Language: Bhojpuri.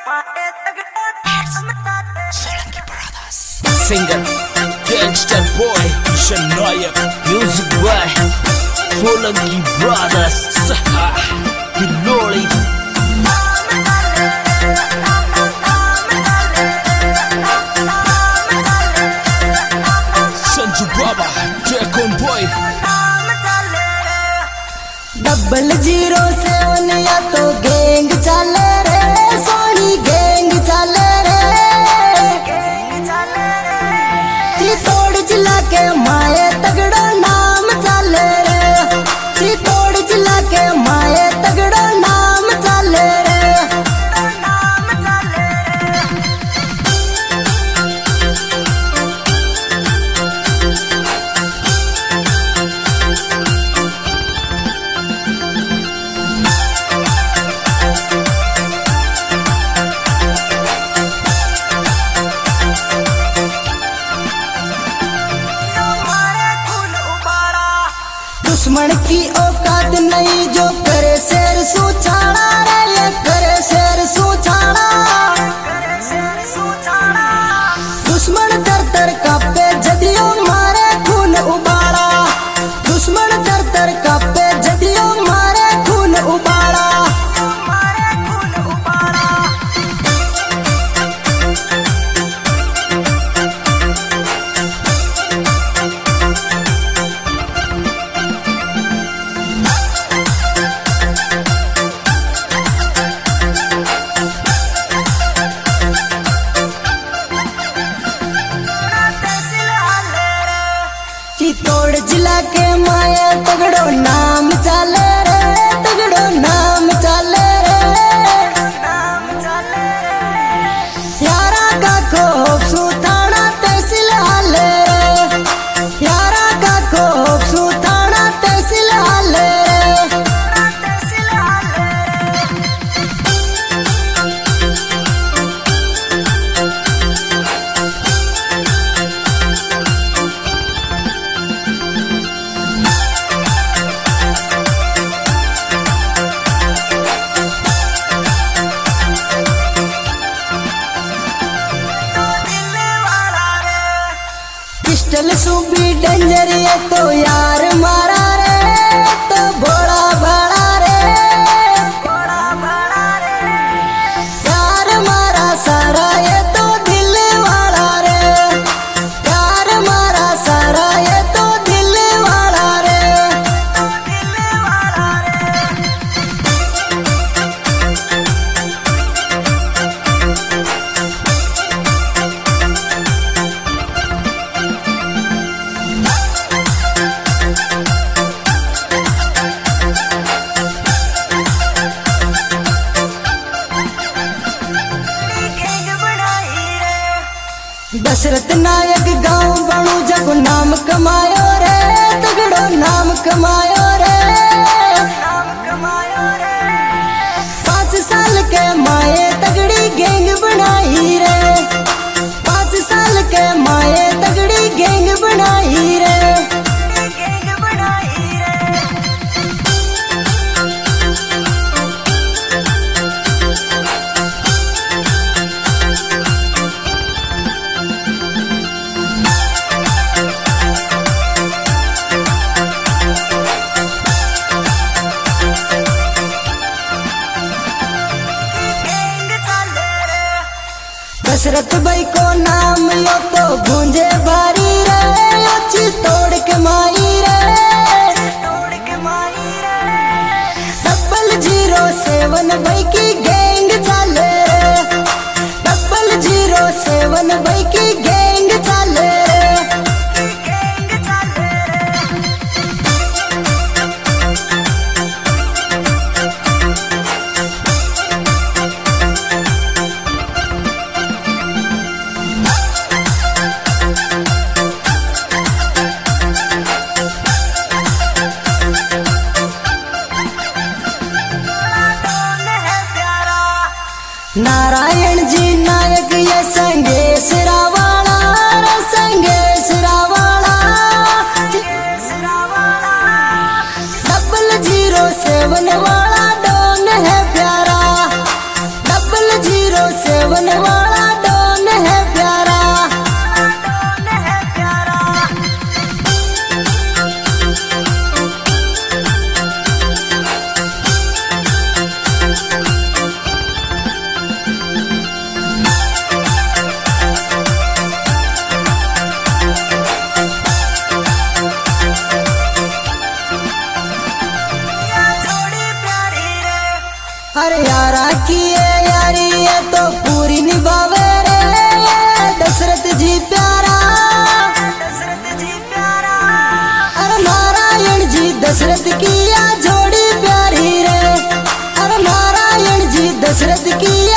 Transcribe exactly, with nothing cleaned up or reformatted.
Solanki Brothers. Singer, Gangster Boy, Shanayak, Music Boy, Solanki Brothers, Saha, Hiloli. Sanju Baba, Dragon Boy. Double zero seven या तो गैंग चले रे, सोनी गैंग चले रे, चितौड़ जिला के माए तगड़ा नाम चले रे, चितौड़ जिला के माए तगड़ा नाम चले रे। दुश्मन की औकात नहीं जो करे शेर सुछाड़ा रे, ये करे शेर सुछाड़ा। दुश्मन तर तर कापे जदियो मारे खून उबाड़ा, दुश्मन तर तर कापे जदियो मारे खून उबाड़ा। चितौड़ जिला के माया तगड़ो नाम चले रे, तगड़ो नाम चले रे, यारा का खोप सुथाना तहसील हाले रे, यारा का खोप सुथाना तहसील हाले रे। पिस्टल सुबी डेंजर ये तो यार मारा रे, तो बड़ा बड़ा रे, बड़ा बड़ा रे, यार मारा सारा ये तो दिल वाला रे, यार मारा सारा ये तो दिल वाला रे, दिल वाला रे। दशरथ नायक गांव बनू जग नाम कमायो रे, तगड़ो नाम कमायो रे, नाम कमायो रे। पाँच साल के माए तगड़ी गैंग बनाई रे, पाँच साल के माए तगड़ी गैंग बनाई रे, गैंग बनाई रे। दशरथ भाई को नाम यो तो गूंजे भारी रे, चितौड़ के माई रे, चितौड़ के माई रे। डबल जीरो सेवन भाई की गैंग चले रे, डबल जीरो सेवन भाई की गैंग चले रे, गैंग चले रे। नारायण जी नायक ये संगेश रावाला, संगेश रावाला, डबल जीरो सेवन वाला डॉन है प्यारा, डबल जीरो प्यारा किए यारी ये तो पूरी निभावे रे दशरथ जी प्यारा। दशरथ जी प्यारा अरे नारायण जी दशरथ की या जोड़ी प्यारी रे। अरे नारायण जी दशरथ की